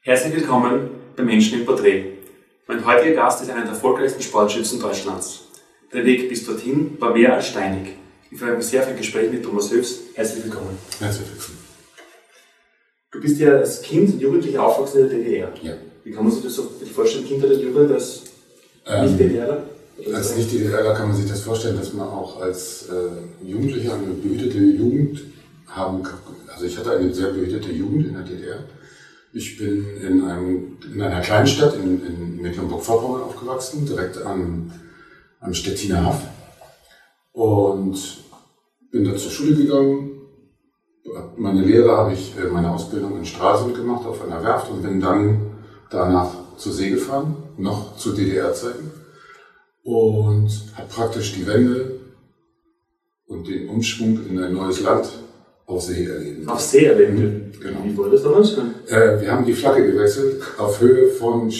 Herzlich willkommen bei Menschen im Porträt. Mein heutiger Gast ist einer der erfolgreichsten Sportschützen Deutschlands. Der Weg bis dorthin war mehr als steinig. Ich freue mich sehr auf ein Gespräch mit Thomas Höfs. Herzlich willkommen. Herzlich willkommen. Du bist ja als Kind und Jugendlicher aufgewachsen in der DDR. Ja. Wie kann man sich das so vorstellen, Kind oder Jugend als Nicht-DDRler? Als Nicht-DDRler kann man sich das vorstellen, dass man auch als Jugendlicher eine behütete Jugend haben kann. Also ich hatte eine sehr behütete Jugend in der DDR. Ich bin in einer Kleinstadt in Mecklenburg-Vorpommern aufgewachsen, direkt am Stettiner Haff. Und bin da zur Schule gegangen. Meine Lehre habe ich, meine Ausbildung in Stralsund gemacht auf einer Werft und bin dann danach zur See gefahren, noch zu DDR-Zeiten. Und habe praktisch die Wende und den Umschwung in ein neues Land auf See erleben. Auf See erleben? Genau. Wie wurde das damals? Wir haben die Flagge gewechselt. Auf Höhe von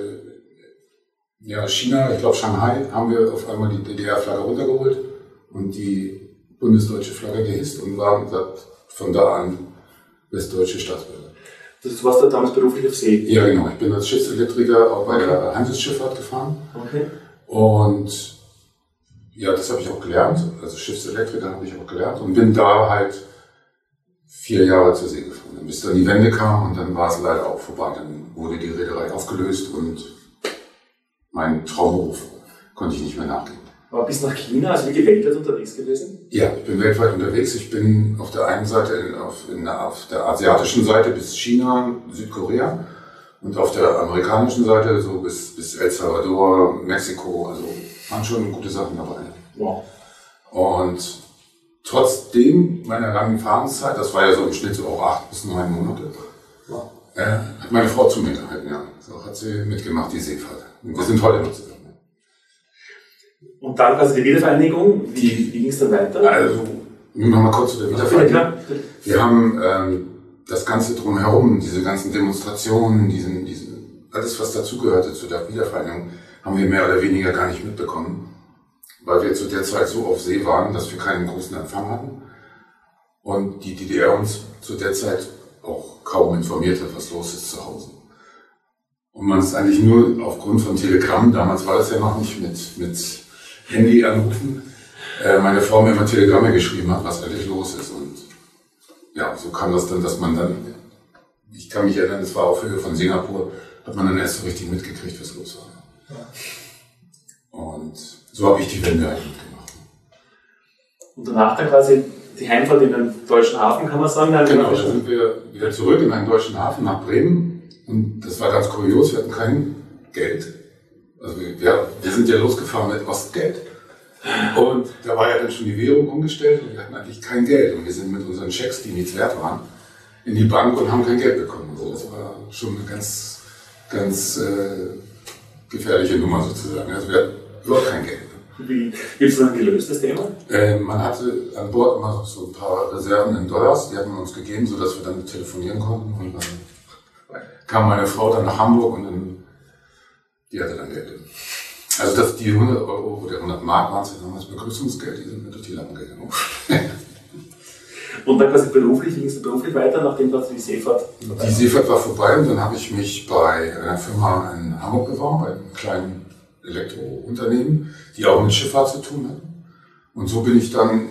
China, ich glaube Shanghai, haben wir auf einmal die DDR-Flagge runtergeholt und die bundesdeutsche Flagge gehisst und waren von da an westdeutsche Staatsbürger. Du warst da damals beruflich auf See? Ja, genau. Ich bin als Schiffselektriker auch bei der Handelsschifffahrt gefahren. Okay. Und ja, das habe ich auch gelernt. Also Schiffselektriker habe ich auch gelernt und bin da halt 4 Jahre zur See gefahren. Bis dann die Wende kam und dann war es leider auch vorbei. Dann wurde die Reederei aufgelöst und mein Traumberuf konnte ich nicht mehr nachgehen. Aber bis nach China, also wirklich weltweit unterwegs gewesen? Ja, ich bin weltweit unterwegs. Ich bin auf der einen Seite auf der asiatischen Seite bis China, Südkorea und auf der amerikanischen Seite so bis El Salvador, Mexiko. Also waren schon gute Sachen dabei. Wow. Und trotzdem meiner langen Fahrenszeit, das war ja so im Schnitt so auch 8 bis 9 Monate, hat meine Frau zu mir gehalten, ja. So hat sie mitgemacht, die Seefahrt. Und wir sind heute noch zusammen. Und dann quasi die Wiedervereinigung, wie ging es dann weiter? Also, nur noch mal kurz zu der Wiedervereinigung. Wir haben das Ganze drumherum, diese ganzen Demonstrationen, alles was dazugehörte zu der Wiedervereinigung, haben wir mehr oder weniger gar nicht mitbekommen, weil wir zu der Zeit so auf See waren, dass wir keinen großen Empfang hatten und die DDR uns zu der Zeit auch kaum informiert hat, was los ist zu Hause. Und man ist eigentlich nur aufgrund von Telegramm, damals war das ja noch nicht mit Handy anrufen, meine Frau mir immer Telegramme geschrieben hat, was eigentlich los ist. Und ja, so kam das dann, dass man dann, ich kann mich erinnern, es war auf Höhe von Singapur, hat man dann erst so richtig mitgekriegt, was los war. Ja. Und so habe ich die Wende eigentlich gemacht. Und danach dann quasi die Heimfahrt in den deutschen Hafen, kann man sagen? Genau, da sind wir wieder zurück in einen deutschen Hafen nach Bremen. Und das war ganz kurios, wir hatten kein Geld. Also wir sind ja losgefahren mit Ostgeld. Und da war ja dann schon die Währung umgestellt und wir hatten eigentlich kein Geld. Und wir sind mit unseren Schecks, die nichts wert waren, in die Bank und haben kein Geld bekommen. Also das war schon eine ganz, ganz gefährliche Nummer sozusagen. Also wir hatten überhaupt kein Geld. Wie ist das dann gelöst, das Thema? Man hatte an Bord immer so ein paar Reserven in Dollars, die hatten wir uns gegeben, sodass wir dann telefonieren konnten. Und dann kam meine Frau dann nach Hamburg und dann, die hatte dann Geld. Also die 100 Euro oder 100 Mark waren es ja damals Begrüßungsgeld, die sind mir durch die Lappen gegangen. Und dann quasi beruflich, ging es beruflich weiter, nachdem quasi die Seefahrt vorbei war? Die Seefahrt war vorbei und dann habe ich mich bei einer Firma in Hamburg beworben, bei einem kleinen Elektrounternehmen, die auch mit Schifffahrt zu tun hatten. Und so bin ich dann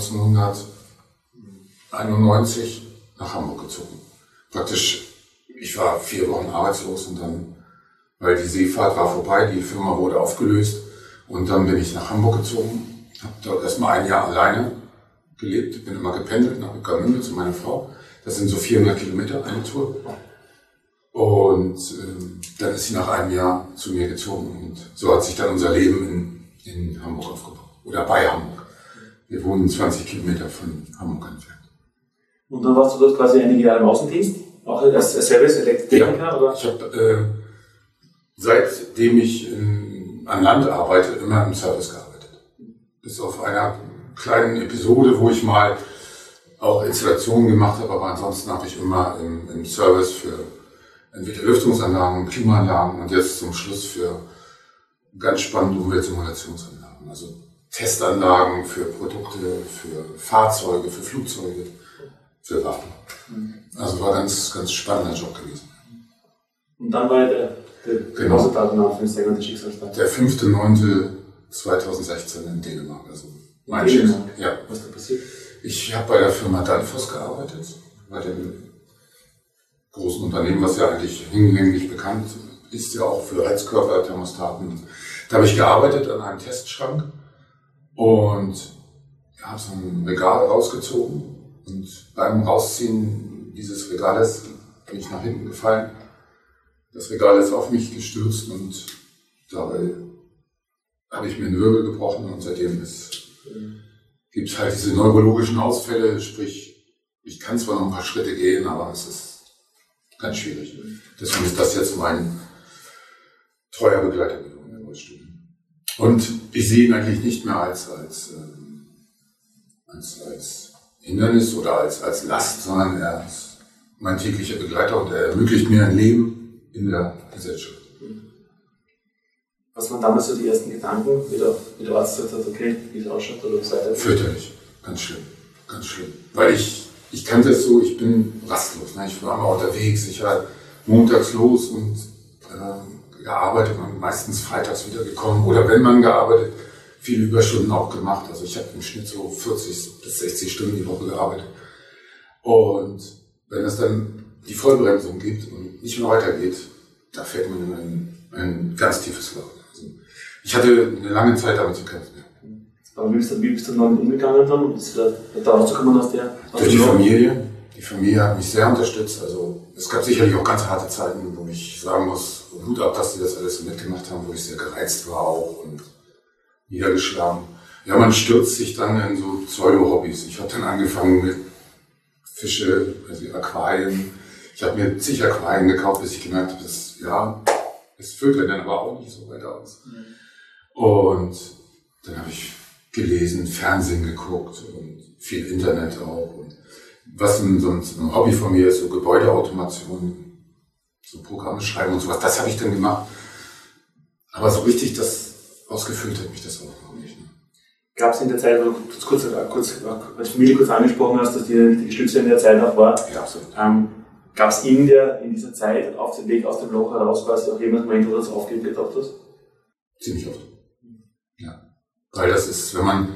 1991 nach Hamburg gezogen. Praktisch, ich war 4 Wochen arbeitslos und dann, weil die Seefahrt war vorbei, die Firma wurde aufgelöst und dann bin ich nach Hamburg gezogen, habe dort erstmal 1 Jahr alleine gelebt, bin immer gependelt nach Ueckermünde zu meiner Frau. Das sind so 400 Kilometer eine Tour. Und dann ist sie nach 1 Jahr zu mir gezogen und so hat sich dann unser Leben in Hamburg aufgebaut. Oder bei Hamburg. Wir wohnen 20 Kilometer von Hamburg entfernt. Und dann warst du dort quasi einige Jahre im Außendienst? Auch als Service-Elektriker? Ja, oder? Ich habe seitdem ich an Land arbeite, immer im Service gearbeitet. Bis auf einer kleinen Episode, wo ich mal auch Installationen gemacht habe, aber ansonsten habe ich immer im Service für entweder Lüftungsanlagen, Klimaanlagen und jetzt zum Schluss für ganz spannende Umweltsimulationsanlagen. Also Testanlagen für Produkte, für Fahrzeuge, für Flugzeuge, für Waffen. Also war ganz, ganz spannender Job gewesen. Und dann war der große Tag in Anführungszeichen und der Schicksalstag. Der 5.9.2016 in Dänemark. Also mein Schicksal. Ja. Was ist da passiert? Ich habe bei der Firma Danfoss gearbeitet, bei dem großen Unternehmen, was ja eigentlich hinlänglich bekannt ist, ja auch für Heizkörper-Thermostaten. Da habe ich gearbeitet an einem Testschrank und habe so ein Regal rausgezogen und beim Rausziehen dieses Regales bin ich nach hinten gefallen. Das Regal ist auf mich gestürzt und dabei habe ich mir einen Wirbel gebrochen und seitdem gibt es halt diese neurologischen Ausfälle, sprich, ich kann zwar noch ein paar Schritte gehen, aber es ist ganz schwierig. Deswegen ist das jetzt mein treuer Begleiter geworden im Rollstuhl. Und ich sehe ihn eigentlich nicht mehr als Hindernis oder als Last, sondern er ist mein täglicher Begleiter und er ermöglicht mir ein Leben in der Gesellschaft. Was waren damals so die ersten Gedanken, wie der Arzt gesagt hat, okay, wie es ausschaut oder was weiter? Fürchterlich, ganz schlimm, ganz schlimm. Weil ich kannte es so, ich bin rastlos. Ne? Ich war immer unterwegs, ich war montags los und gearbeitet und meistens freitags wieder gekommen. Oder wenn man gearbeitet, viele Überstunden auch gemacht. Also ich habe im Schnitt so 40 bis 60 Stunden die Woche gearbeitet. Und wenn es dann die Vollbremsung gibt und nicht mehr weitergeht, da fällt man in ein ganz tiefes Loch. Also ich hatte eine lange Zeit damit zu kämpfen. Aber wie bist du damit umgegangen dann, um da rauszukommen aus der... Durch die Familie. Die Familie hat mich sehr unterstützt. Also es gab sicherlich auch ganz harte Zeiten, wo ich sagen muss, Hut ab, dass die das alles so mitgemacht haben, wo ich sehr gereizt war auch und niedergeschlagen. Ja, man stürzt sich dann in so Pseudo-Hobbys. Ich habe dann angefangen mit Fische, also Aquarien. Ich habe mir zig Aquarien gekauft, bis ich gemerkt habe, dass, ja, es führt dann aber auch nicht so weiter aus. Und dann habe ich gelesen, Fernsehen geguckt und viel Internet auch. Und was so ein Hobby von mir ist, so Gebäudeautomation, so Programme schreiben und sowas, das habe ich dann gemacht. Aber so richtig das ausgefüllt hat mich das auch noch nicht. Ne? Gab es in der Zeit, wo du kurz als Familie kurz angesprochen hast, dass die eine wichtige Stütze in der Zeit auch war? Ja, absolut. Gab es in dieser Zeit auf dem Weg aus dem Loch heraus quasi auch jemand Moment, wo du das aufgeben gedacht hast? Ziemlich oft. Ja. Weil das ist, wenn man,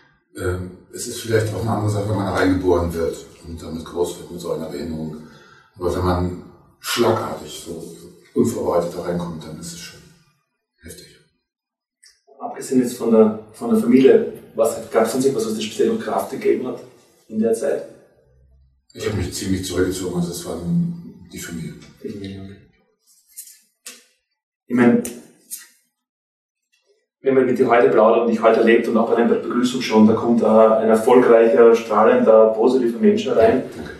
es ist vielleicht auch eine andere Sache, wenn man reingeboren wird und damit groß wird mit so einer Behinderung. Aber wenn man schlagartig so unvorbereitet da reinkommt, dann ist es schon heftig. Abgesehen jetzt von der Familie, gab es sonst etwas, was dir speziell noch Kraft gegeben hat in der Zeit? Ich habe mich ziemlich zurückgezogen, also es war die Familie. Ich meine, wenn man mit dir heute plaudert und dich heute erlebt und auch bei deiner Begrüßung schon, da kommt ein erfolgreicher, strahlender, positiver Mensch rein.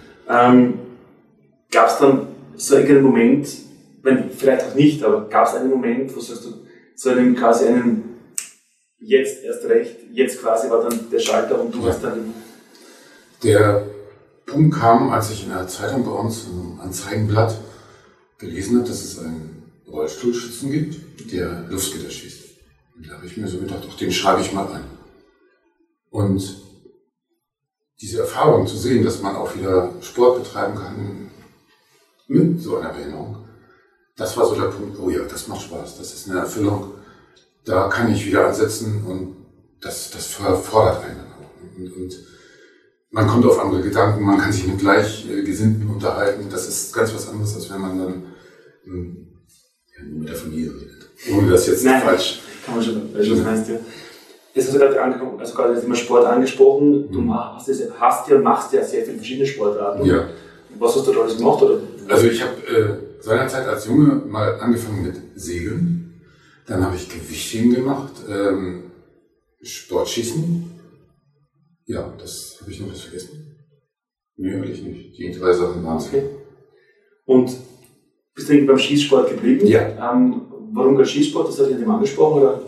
Gab es dann so einen Moment, vielleicht auch nicht, aber gab es einen Moment, wo sagst du, so einen jetzt erst recht, jetzt quasi war dann der Schalter und du hast dann... Der Punkt kam, als ich in der Zeitung bei uns im Anzeigenblatt gelesen habe, dass es einen Rollstuhlschützen gibt, der Luftgitter schießt. Und da habe ich mir so gedacht, ach, den schreibe ich mal an. Und diese Erfahrung zu sehen, dass man auch wieder Sport betreiben kann mit so einer Behinderung, das war so der Punkt, oh ja, das macht Spaß, das ist eine Erfüllung, da kann ich wieder ansetzen und das fordert einen auch. Und man kommt auf andere Gedanken, man kann sich mit Gleichgesinnten unterhalten, das ist ganz was anderes, als wenn man dann mit der Familie redet. Ohne das jetzt falsch... Kann man schon, was meinst du? Jetzt hast du gerade das Thema Sport angesprochen. Du machst ja sehr viele verschiedene Sportarten. Ja. Was hast du da alles gemacht? Oder? Also ich habe seinerzeit als Junge mal angefangen mit Segeln. Dann habe ich Gewichtheben gemacht, Sportschießen. Ja, das habe ich noch was vergessen. Nee, eigentlich nicht. Die 3 Sachen waren es. Okay. Und bist du beim Schießsport geblieben? Ja. Warum der Schießsport? Das hat dich angesprochen, oder?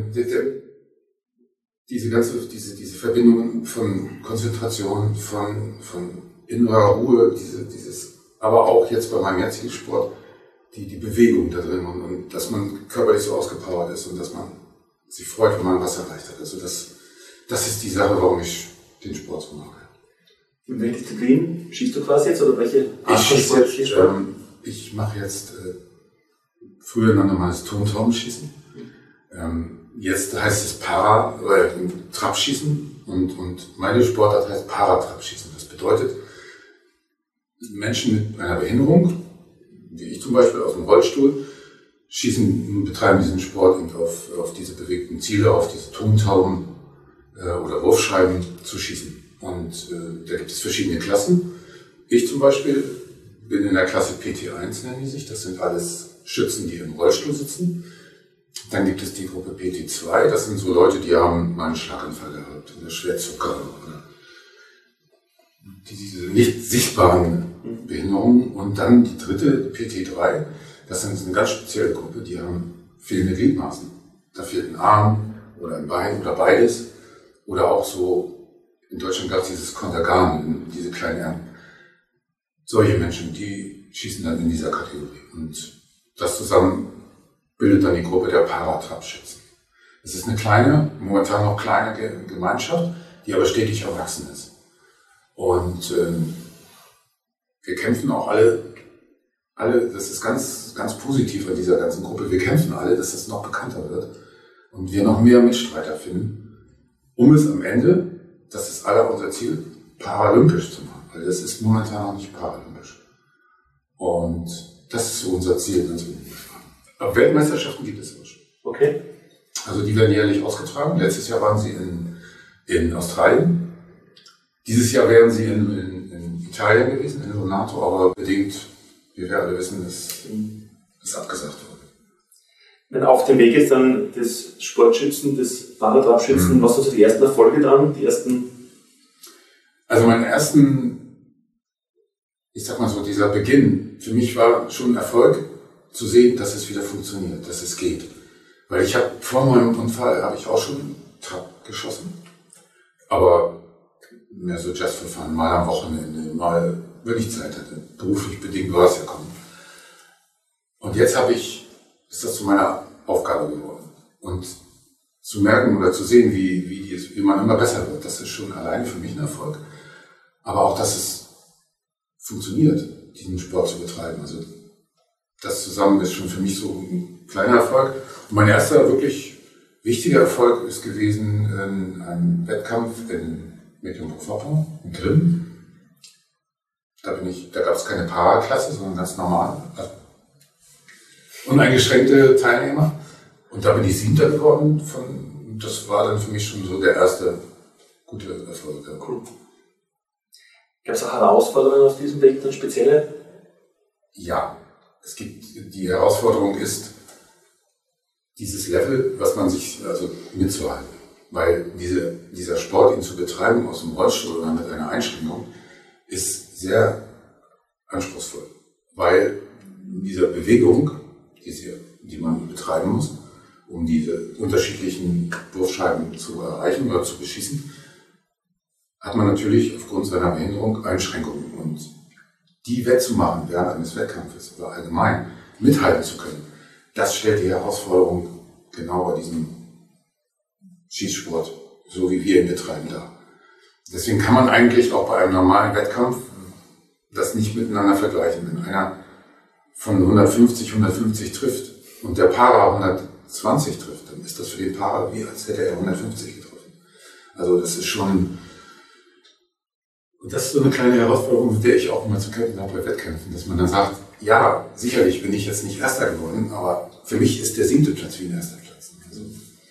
Diese Verbindungen von Konzentration, von innerer Ruhe, aber auch jetzt bei meinem jetzigen Sport, die Bewegung da drin und dass man körperlich so ausgepowert ist und dass man sich freut, wenn man was erreicht hat. Also das ist die Sache, warum ich den Sport so mache. Und welche Disziplin schießt du quasi jetzt oder welche Art von Sport schießt du? Ich mache jetzt Früher nannte man es Turmtaubenschießen. Jetzt heißt es Trabschießen und meine Sportart heißt Paratrabschießen. Das bedeutet, Menschen mit einer Behinderung, wie ich zum Beispiel aus dem Rollstuhl, betreiben diesen Sport eben auf diese bewegten Ziele, auf diese Turmtauben oder Wurfscheiben zu schießen. Und da gibt es verschiedene Klassen. Ich zum Beispiel bin in der Klasse PT1, nennen die sich. Das sind alles Schützen, die im Rollstuhl sitzen. Dann gibt es die Gruppe PT2. Das sind so Leute, die haben mal einen Schlaganfall gehabt oder Schwerzucker oder diese nicht sichtbaren Behinderungen. Und dann die dritte PT3. Das ist eine ganz spezielle Gruppe, die haben fehlende Gliedmaßen. Da fehlt ein Arm oder ein Bein oder beides. Oder auch so, in Deutschland gab es dieses Kontergan, diese kleinen Ärmel. Solche Menschen, die schießen dann in dieser Kategorie. Und das zusammen bildet dann die Gruppe der Paratrabschützen. Es ist eine kleine, momentan noch kleine Gemeinschaft, die aber stetig erwachsen ist. Und wir kämpfen auch alle, das ist ganz, ganz positiv an dieser ganzen Gruppe, wir kämpfen alle, dass es noch bekannter wird und wir noch mehr Mitstreiter finden, um es am Ende, das ist unser Ziel, paralympisch zu machen, weil das ist momentan noch nicht paralympisch. Und das ist so unser Ziel, ganz unbedingt. Aber Weltmeisterschaften gibt es auch schon. Okay. Also die werden jährlich ausgetragen. Letztes Jahr waren sie in Australien. Dieses Jahr wären sie in Italien gewesen, in Lonato, aber bedingt, wie wir alle wissen, ist abgesagt worden. Wenn auf dem Weg ist dann des Sportschützen, des Paratrabschützen, was sind so die ersten Erfolge dann? Also meinen ersten, ich sag mal so, dieser Beginn, für mich war schon ein Erfolg, zu sehen, dass es wieder funktioniert, dass es geht. Weil ich habe vor meinem Unfall habe ich auch schon Trab geschossen, aber mehr so just for fun, mal am Wochenende, mal wenn ich Zeit hatte. Beruflich bedingt war es ja kaum. Und jetzt ist das zu meiner Aufgabe geworden. Und zu merken oder zu sehen, wie man immer besser wird, das ist schon alleine für mich ein Erfolg. Aber auch, dass es funktioniert, diesen Sport zu betreiben. Also das zusammen ist schon für mich so ein kleiner Erfolg. Und mein erster wirklich wichtiger Erfolg ist gewesen ein Wettkampf in Mecklenburg-Vorpommern, in Grimm. Da gab es keine Paraklasse, sondern ganz normal. Uneingeschränkte Teilnehmer. Und da bin ich 7. geworden. Das war dann für mich schon so der erste gute Erfolg. Cool. Gab es auch Herausforderungen auf diesem Weg, dann spezielle? Ja. Die Herausforderung ist, dieses Level, was man sich, mitzuhalten. Weil dieser Sport, ihn zu betreiben aus dem Rollstuhl oder mit einer Einschränkung, ist sehr anspruchsvoll. Weil diese Bewegung, die man betreiben muss, um diese unterschiedlichen Wurfscheiben zu erreichen oder zu beschießen, hat man natürlich aufgrund seiner Behinderung Einschränkungen. Und die wettzumachen während eines Wettkampfes oder allgemein mithalten zu können, das stellt die Herausforderung genau bei diesem Schießsport, so wie wir ihn betreiben, dar. Deswegen kann man eigentlich auch bei einem normalen Wettkampf das nicht miteinander vergleichen. Wenn einer von 150 trifft und der Para 120 trifft, dann ist das für den Para wie als hätte er 150 getroffen. Also das ist schon... Und das ist so eine kleine Herausforderung, mit der ich auch immer zu kämpfen habe bei Wettkämpfen, dass man dann sagt, ja, sicherlich bin ich jetzt nicht Erster geworden, aber für mich ist der 7. Platz wie ein 1. Platz. Also,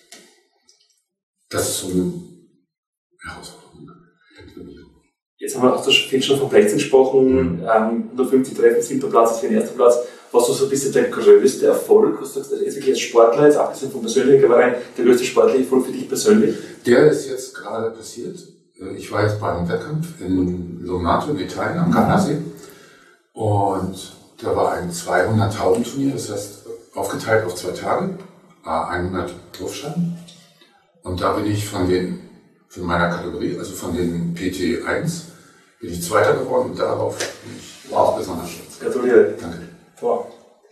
das ist so eine Herausforderung. Jetzt haben wir auch viel schon von Plätzen gesprochen, 150 Treffen, 7. Platz ist für den 1. Platz. Was ist so ein bisschen der größte Erfolg? Was sagst du jetzt wirklich als Sportler, jetzt abgesehen von persönlichen Gewehren, der größte sportliche Erfolg für dich persönlich? Der ist jetzt gerade passiert. Ich war jetzt bei einem Wettkampf in Lonato in Italien am Gardasee und da war ein 200.000 das heißt aufgeteilt auf 2 Tage, 100 Wurfscheiben und da bin ich von meiner Kategorie, also von den PT1, bin ich Zweiter geworden und darauf bin ich auch besonders stolz. Gratuliere. Danke. Wow.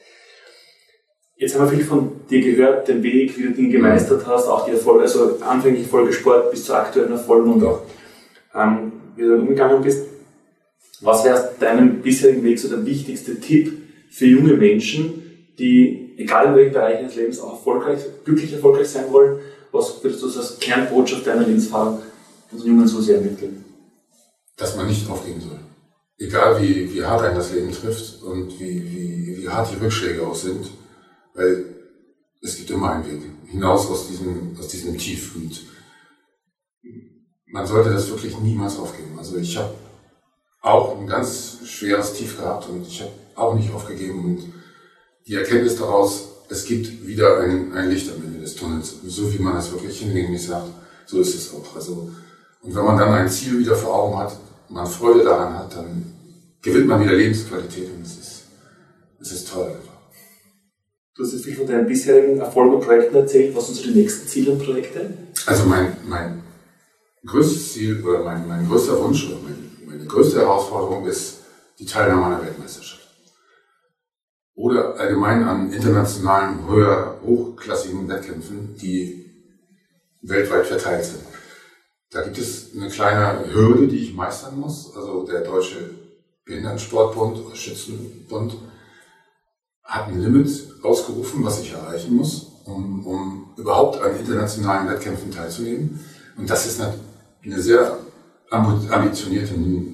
Jetzt haben wir viel von dir gehört, den Weg, wie du Dinge gemeistert hast, auch die Erfolge, also anfänglich Erfolgesport bis zu aktuellen Erfolgen und auch wie du umgegangen bist. Was wäre aus deinem bisherigen Weg so der wichtigste Tipp für junge Menschen, die, egal in welchen Bereichen des Lebens, auch glücklich erfolgreich sein wollen? Was würdest du als Kernbotschaft deiner Lebensfahrt unseren Jungen so sehr mitgeben? Dass man nicht aufgeben soll. Egal wie hart einen das Leben trifft und wie hart die Rückschläge auch sind, weil es gibt immer einen Weg hinaus aus diesem Tief und man sollte das wirklich niemals aufgeben. Also ich habe auch ein ganz schweres Tief gehabt und ich habe auch nicht aufgegeben und die Erkenntnis daraus, es gibt wieder ein Licht am Ende des Tunnels, so wie man das wirklich hinlänglich sagt, so ist es auch. Also, und wenn man dann ein Ziel wieder vor Augen hat, man Freude daran hat, dann gewinnt man wieder Lebensqualität und es ist toll einfach. Du hast jetzt viel von deinen bisherigen Erfolgen und Projekten erzählt. Was sind so die nächsten Ziele und Projekte? Also mein größtes Ziel oder mein größter Wunsch oder meine größte Herausforderung ist die Teilnahme an der Weltmeisterschaft. Oder allgemein an internationalen, hochklassigen Wettkämpfen, die weltweit verteilt sind. Da gibt es eine kleine Hürde, die ich meistern muss. Also der Deutsche Behindertensportbund oder Schützenbund hat ein Limit ausgerufen, was ich erreichen muss, um überhaupt an internationalen Wettkämpfen teilzunehmen. Und das ist eine sehr ambitionierte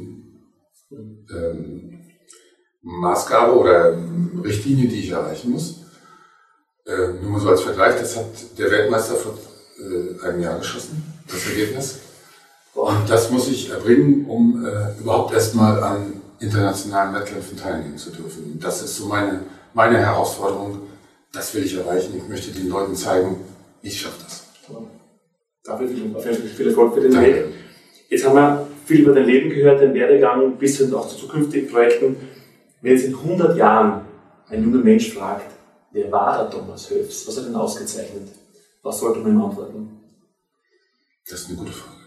Maßgabe oder Richtlinie, die ich erreichen muss. Nur mal so als Vergleich, das hat der Weltmeister vor einem Jahr geschossen, das Ergebnis. Und das muss ich erbringen, um überhaupt erstmal an internationalen Wettkämpfen teilnehmen zu dürfen. Und das ist so meine Herausforderung, das will ich erreichen. Ich möchte den Leuten zeigen, ich schaffe das. Dafür viel Erfolg für den Weg. Jetzt haben wir viel über dein Leben gehört, dein Werdegang, bis hin auch zu zukünftigen Projekten. Wenn jetzt in 100 Jahren ein junger Mensch fragt, wer war der Thomas Höfs? Was hat ihn ausgezeichnet? Was sollte man ihm antworten? Das ist eine gute Frage.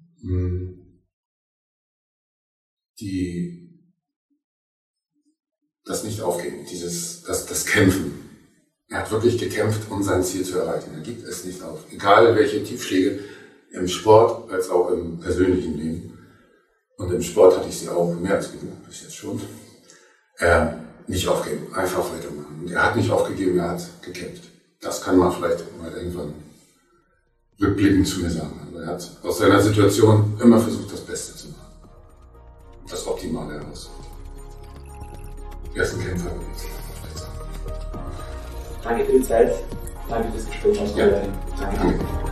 Das Nicht-Aufgeben, das Kämpfen. Er hat wirklich gekämpft, um sein Ziel zu erreichen. Er gibt es nicht auf. Egal welche Tiefschläge im Sport als auch im persönlichen Leben. Und im Sport hatte ich sie auch mehr als genug, bis jetzt schon. Nicht aufgeben, einfach weitermachen. Und er hat nicht aufgegeben, er hat gekämpft. Das kann man vielleicht mal irgendwann rückblickend zu mir sagen. Also er hat aus seiner Situation immer versucht, das Beste zu machen. Und das Optimale herauszuholen. Er ist ein Kämpfer, würde ich vielleicht sagen. Danke für die Zeit. Danke fürs Gespräch. Ja. Danke.